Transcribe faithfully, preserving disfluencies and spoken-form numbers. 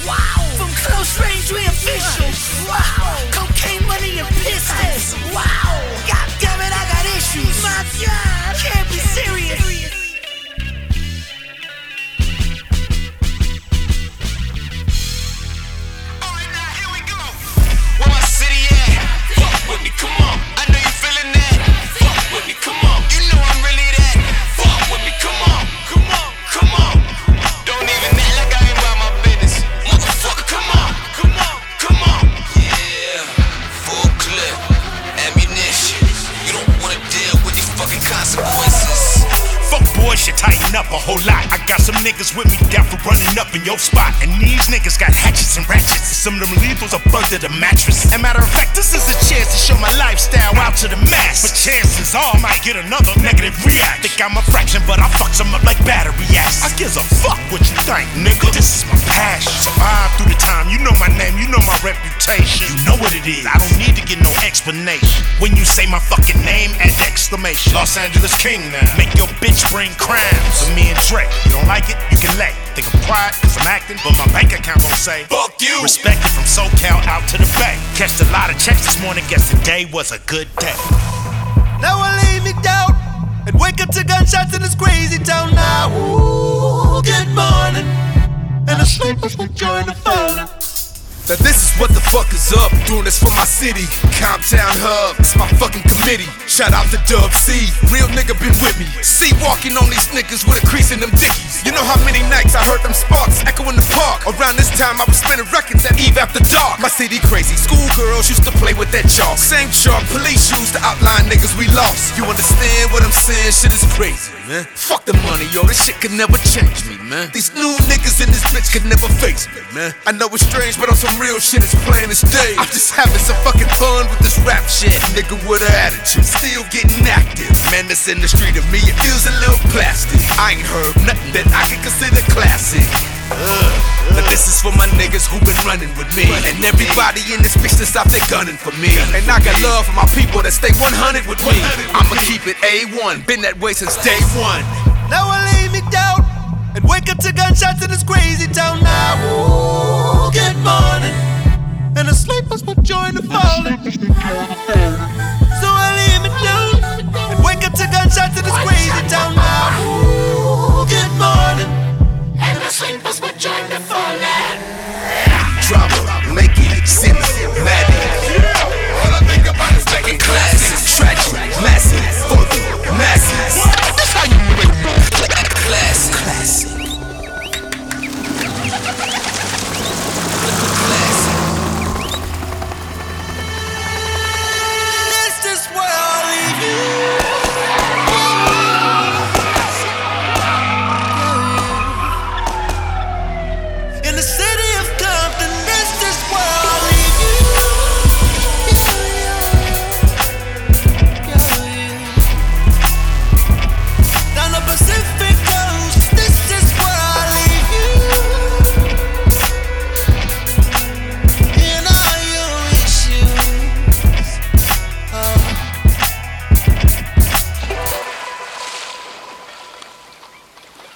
Wow. From close range, we official. Wow. Cocaine money and pistols. Wow. God damn it, I got issues. My God, can't be serious. Alright, now here we go. Where my city at? Fuck with me, come on. I know you feeling that. Fuck with me, come on. You know I'm really that. Fuck with me, come on. Come on, come on. Don't even act like I ain't about my business. Motherfucker, come on. Come on, come on. Yeah, full clip, ammunition. You don't wanna deal with these fucking consequences. Fuck boys should tighten up a whole lot. I got some niggas with me down for running up in your spot. And these niggas got hatchets and ratchets. Some of them lethals are under the mattress. And matter of fact, this is a chance to show my lifestyle out to the mass. But chances are I might get another negative react. Think I'm a fraction, but I fuck some up like battery acts. I gives a fuck what you think, nigga. This is my passion. Survive through the time. You know my name, you know my reputation. You know what it is. I don't need to get no explanation. When you say my fucking name, add the exclamation. Los Angeles King now. Make your bitch bring crowns for me and Drake. You don't like it? You can lay. Think I'm quiet cause I'm acting, but my bank account gon' say fuck you. Respect it from SoCal out to the Bay. Cashed a lot of checks this morning, guess today was a good day. Now I lay me down and wake up to gunshots in this crazy town now. Ooh, good morning. And I sleep as we join the phone. Now this is what the fuck is up. Doing this for my city, Comptown Hub. It's my fucking committee. Shout out to Dub C, real nigga been with me. C walking on these niggas with a crease in them dickies. You know how many nights I heard them sparks echo in the park. Around this time I was spinning records at Eve After Dark. My city crazy, schoolgirls used to play with that chalk. Same chalk, police used to outline niggas we lost. You understand what I'm saying? Shit is crazy, man. Fuck the money, yo, this shit could never change me, man. These new niggas in this bitch could never face me, man. I know it's strange, but on some real shit, it's plain as day. I'm just having some fucking fun with this rap shit. Nigga with an attitude, still getting active. Man, that's in the street of me, it feels a little plastic. I ain't heard nothing that I can consider classic. Uh, but this is for my niggas who been running with me. And everybody in this bitch that's out there gunning for me. And I got love for my people that stay one hundred with me. I'ma keep it A one, been that way since day one. Now I lay me down and wake up to gunshots in this crazy town.